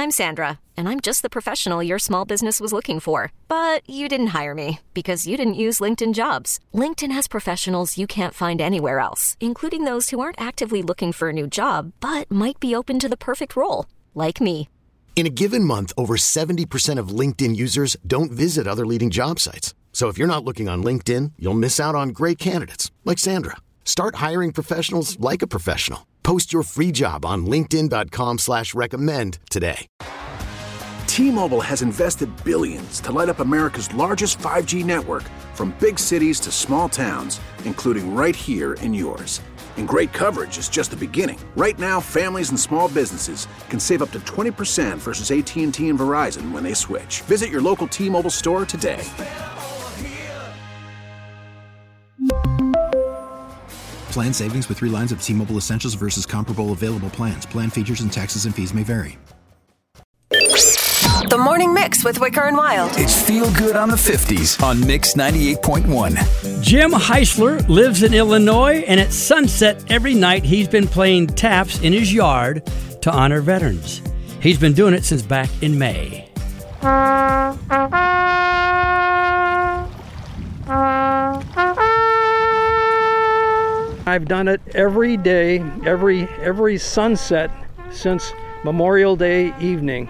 I'm Sandra, and I'm just the professional your small business was looking for. But you didn't hire me because you didn't use LinkedIn Jobs. LinkedIn has professionals you can't find anywhere else, including those who aren't actively looking for a new job, but might be open to the perfect role, like me. In a given month, over 70% of LinkedIn users don't visit other leading job sites. So if you're not looking on LinkedIn, you'll miss out on great candidates like Sandra. Start hiring professionals like a professional. Post your free job on linkedin.com/recommend today. T-Mobile has invested billions to light up America's largest 5G network, from big cities to small towns, including right here in yours. And great coverage is just the beginning. Right now, families and small businesses can save up to 20% versus AT&T and Verizon when they switch. Visit your local T-Mobile store today. Plan savings with 3 lines of T-Mobile Essentials versus comparable available plans. Plan features and taxes and fees may vary. The Morning Mix with Wicker and Wild. It's Feel Good on the 50s on Mix 98.1. Jim Heisler lives in Illinois, and at sunset every night he's been playing taps in his yard to honor veterans. He's been doing it since back in May. I've done it every day, every sunset since Memorial Day evening.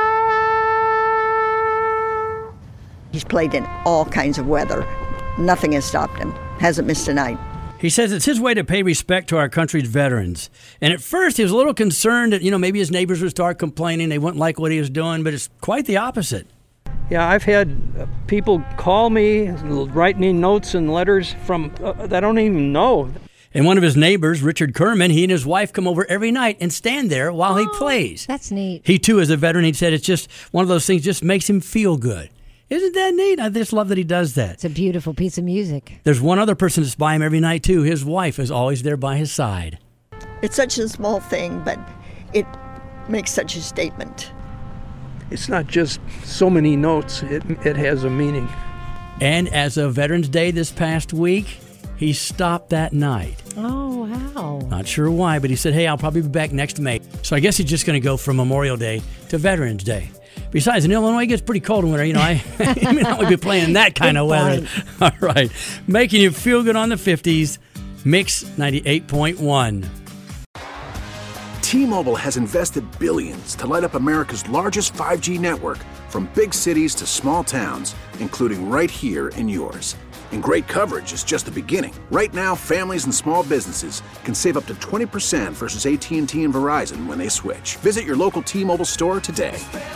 He's played in all kinds of weather. Nothing has stopped him. Hasn't missed a night. He says it's his way to pay respect to our country's veterans. And at first he was a little concerned that, maybe his neighbors would start complaining. They wouldn't like what he was doing, but it's quite the opposite. Yeah, I've had people call me, write me notes and letters from that I don't even know. And one of his neighbors, Richard Kerman, he and his wife come over every night and stand there while he plays. That's neat. He, too, is a veteran. He said it's just one of those things just makes him feel good. Isn't that neat? I just love that he does that. It's a beautiful piece of music. There's one other person that's by him every night, too. His wife is always there by his side. It's such a small thing, but it makes such a statement. It's not just so many notes. It has a meaning. And as of Veterans Day this past week, he stopped that night. Oh, wow. Not sure why, but he said, hey, I'll probably be back next May. So I guess he's just going to go from Memorial Day to Veterans Day. Besides, in Illinois, it gets pretty cold in winter. I may not be playing in that kind of weather. All right. Making you feel good on the 50s. Mix 98.1. T-Mobile has invested billions to light up America's largest 5G network, from big cities to small towns, including right here in yours. And great coverage is just the beginning. Right now, families and small businesses can save up to 20% versus AT&T and Verizon when they switch. Visit your local T-Mobile store today.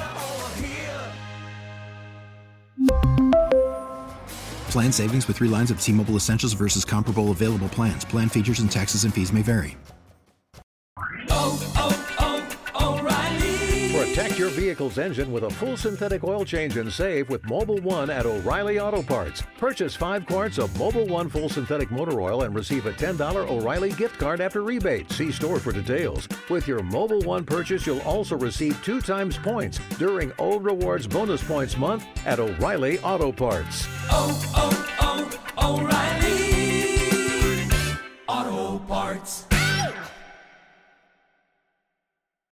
Plan savings with 3 lines of T-Mobile Essentials versus comparable available plans. Plan features and taxes and fees may vary. O'Reilly. Protect your vehicle's engine with a full synthetic oil change and save with Mobil 1 at O'Reilly Auto Parts. Purchase 5 quarts of Mobil 1 full synthetic motor oil and receive a $10 O'Reilly gift card after rebate. See store for details. With your Mobil 1 purchase, you'll also receive 2 times points during O Rewards Bonus Points Month at O'Reilly Auto Parts. O'Reilly Auto Parts.